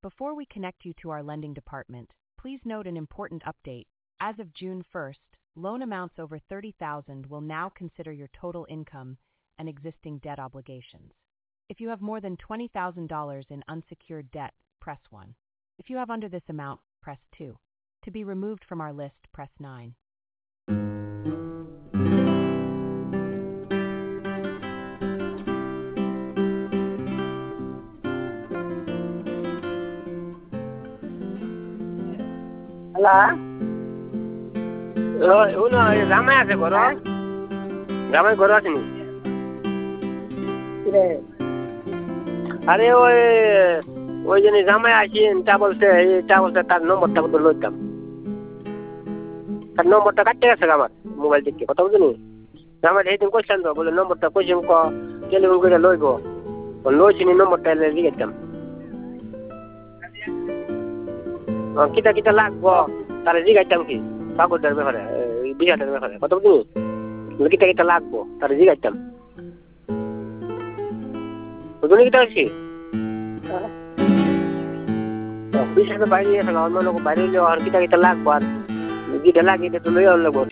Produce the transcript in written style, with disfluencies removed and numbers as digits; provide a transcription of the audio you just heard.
Before we connect you to our lending department, please note an important update. As of June 1st, loan amounts over $30,000 will now consider your total income and existing debt obligations. If you have more than $20,000 in unsecured debt, press 1. If you have under this amount, press 2. To be removed from our list, press 9. Hola. uno ramai আছে ঘর ramai ঘর আছে নি কিরে আরে ওই জন্য জামাই আসেন তা বলছে তার নম্বরটা বলতে লইতাম তার নম্বরটা কাটতে গেছে আমার মোবাইল থেকে কথা বুঝলি জামাই সেইদিন কইছেন তো বলে নম্বরটা কইছেন টেলিফোন করে লইব লইছিনি নম্বরটা লিখেতাম কিতা কিতা লাগবো তাহলে জিগাইতাম কি কাগজের ব্যাপারে বিঘাটার ব্যাপারে কথা বুঝলি কিতা কিতা লাগবো তাহলে জিগাইতাম বুঝলি কিতা হয়েছি বিশেষ বাইরে গেছে অন্য লোক বাইরে হইলেও আর কিতা কিতা লাগবো আর যেটা লাগে এটা তো লইয়া লাগবো